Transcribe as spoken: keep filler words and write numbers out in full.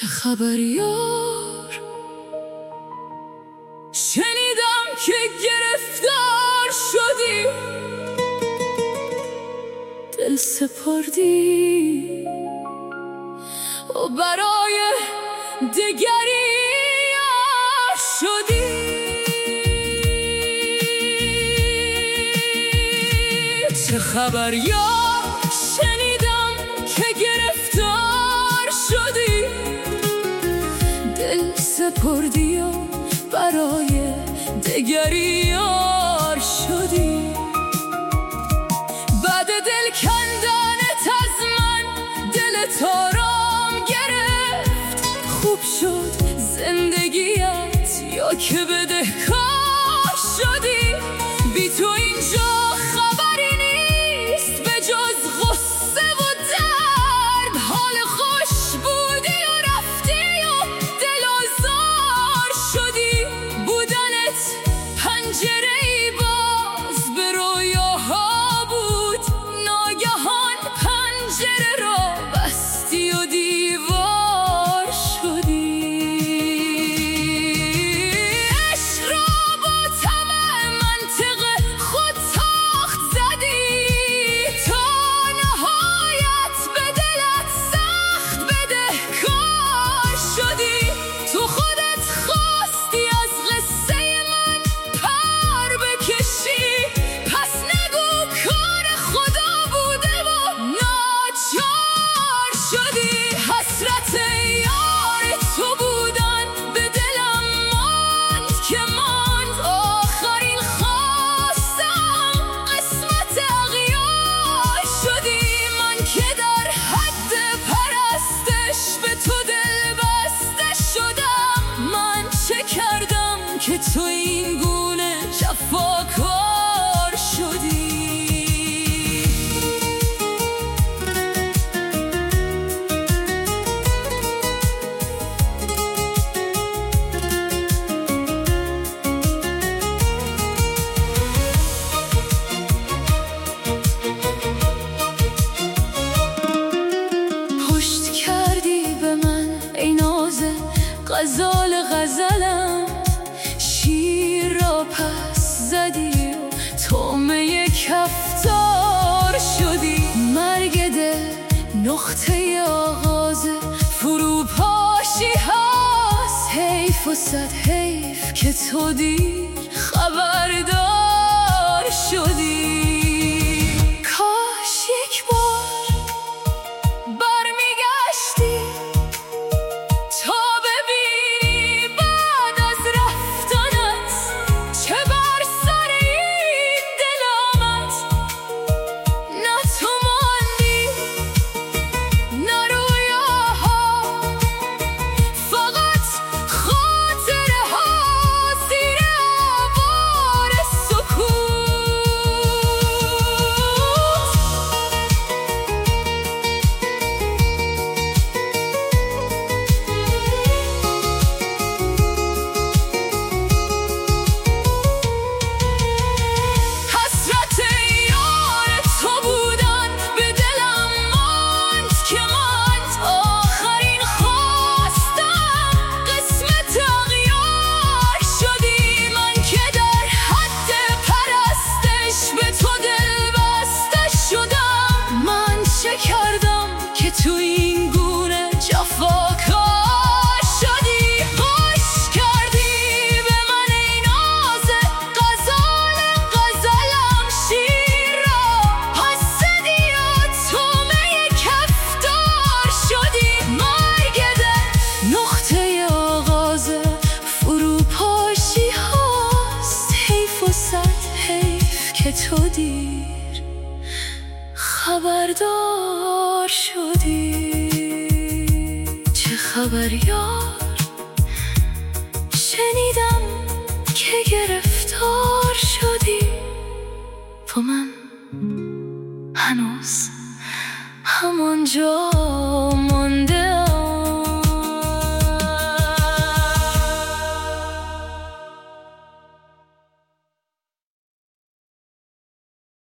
چه خبر یار؟ شنیدم که گرفتار شدی، دل سپردی و برای دگری یار شدی. چه خبر یار؟ شنیدم که گرفتار شدی، دل سپردی و برای دگری یار شدی. بعد دل کندنت از من دلت آرام گرفت، خوب شد زندگیت یا که بدهکار شدی. بی تو اینجا خبری نیست به جز غصه و درد، حال خوش بودی و رفتی و دل آزار شدی. بودنت پنجره‌ای باز به رویاها بود، ناگهان پنجره را بستی و دیوار شدی. عشق را با طمع منطق خود تاخت زدی، تا نهایت به دلت سخت بدهکار شدی. تو خودت خواستی از قصه من پر بکشی، پس نگو کار خدا بوده و ناچار شدی. حسرت یار تو بودن به دلم ماند که ماند، آخرین خواستم قسمت اغیار شدی. من که در حد پرستش به تو دل بسته شدم، من چه کردم که تو این گونه جفاکار شدی؟ پشت کردی به من ای ناز غزال غزلم، شیر را پس زدی و طعمه کفتار شدی. مرگ دل نقطه آغاز فروپاشی هست، حیف و صد حیف که تو دیر خبردار شدی. کاش یک بار برمیگشتی تا ببینی بعد از رفتنت چه بر سر این دل آمد. نه تو ماندی نه رویاها، فقط خاطره ها زیر آوار سکوت. حسرت یار تو بودن به دلم ماند که ماند، آخرین خواستم قسمت اغیار شدی. من که در حد پرستش به تو دل بسته شدم، من چه کردم که تو این گونه جفاکار شدی؟ خوش کردی به من ای ناز غزال غزلم، شیر را پس زدی و طعمه کفتار شدی. مرگ دل نقطه آغاز فروپاشی هاست، حیف و صد حیف که تو دیر خبردار شدی. چه خبر یار؟ شنیدم که گرفتار شدی، و من هنوز همانجا مانده